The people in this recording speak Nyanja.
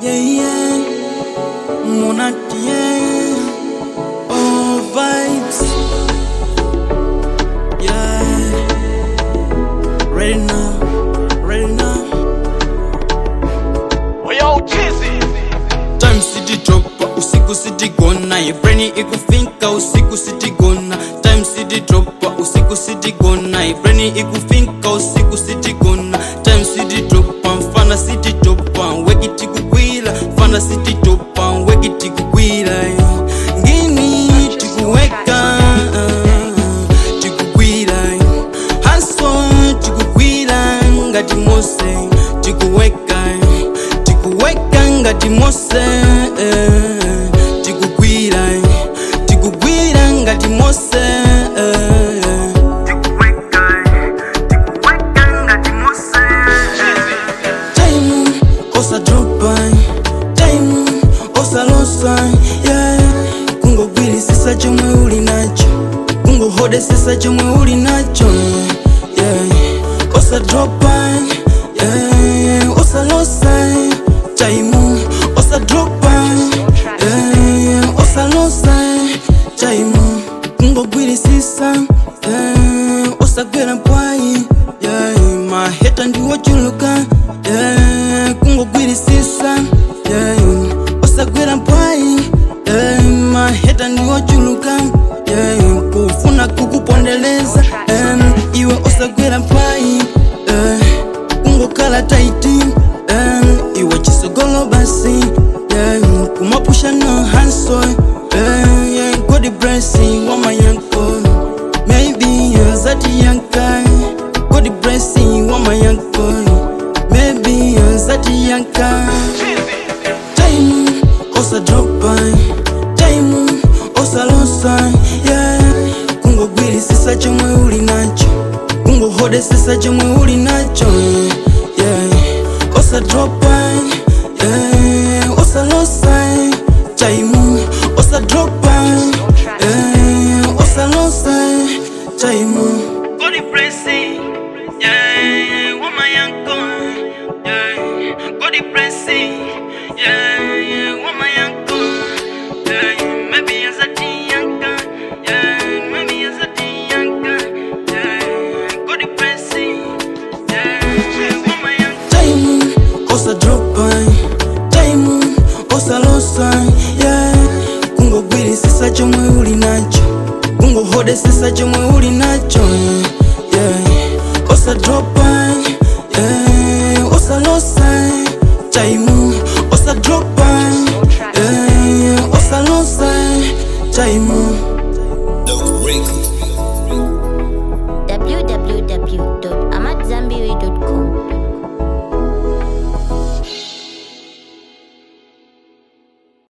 yeah. Monat, yeah. All vibes, yeah. Ready now, ready now. Yo, Chizzy. Time city dropper, usiku city gonna. Your brainy ikufinka, usiku city gonna. Time city dropper, usiku city gonna. Your brainy ikufinka, usiku city gonna. Time city dropper, fana city dropper. Weki tikukwila, fana city dropper. Weki tikukwila, ngini tikuweka, tikukwila. Haso tikukwila, ngati Mose. Tikuweka, tikuweka ngati Mose. Tikukwila, tikukwila ngati Mose. Tikuweka, tikuweka ngati Mose. Time osa dropa, time osa losa, yeah. Kungo gwili sisa chomwe uli nacho, kungo hode sisa chomwe uli nacho, yeah. Osa dropa, yeah. Osa losa, time osa dropa, yeah. Osa losa, time kungo gwili sisa, yeah. Osa gwela mpwai, yeah. Maheta ndiwo chuluka, yeah. Kungo gwili sisa, yeah. Osa gwela mpwai, yeah. Maheta ndiwo chuluka, yeah. Kufuna kukupondeleza, yeah. Iwe osa gwela mpwai, yeah. Kungo kala taiti, yeah. Iwe chisogolo basi, yeah. Kumapusha no hanso, yeah. Yeah. God bless you, wama yanko. Maybe you're zati yanka. God bless you, wama yanko. Maybe you're zati yanka. Time osa dropa, time osa losa, yeah. Kungo gwili sisa chomwe uli nacho, kungo hode sisa chomwe uli nacho, yeah. Osa dropa, yeah. Osa losa, time osa dropa, yeah. Osa losa, time God bless you, yeah. Wama yanko, yeah. God bless you, yeah. Wama yanko, yeah. Maybe you're zati yanka, yeah. Maybe you're zati yanka, yeah. God bless you, yeah. Wama yanko. Time osa dropa, time osa losa, yeah. Kungo gwili sisa chomwe uli nacho, kungo hode sisa chomwe uli nacho, yeah. Osa dropa, yeah. Osa losa, time osa dropa, yeah. Osa losa, time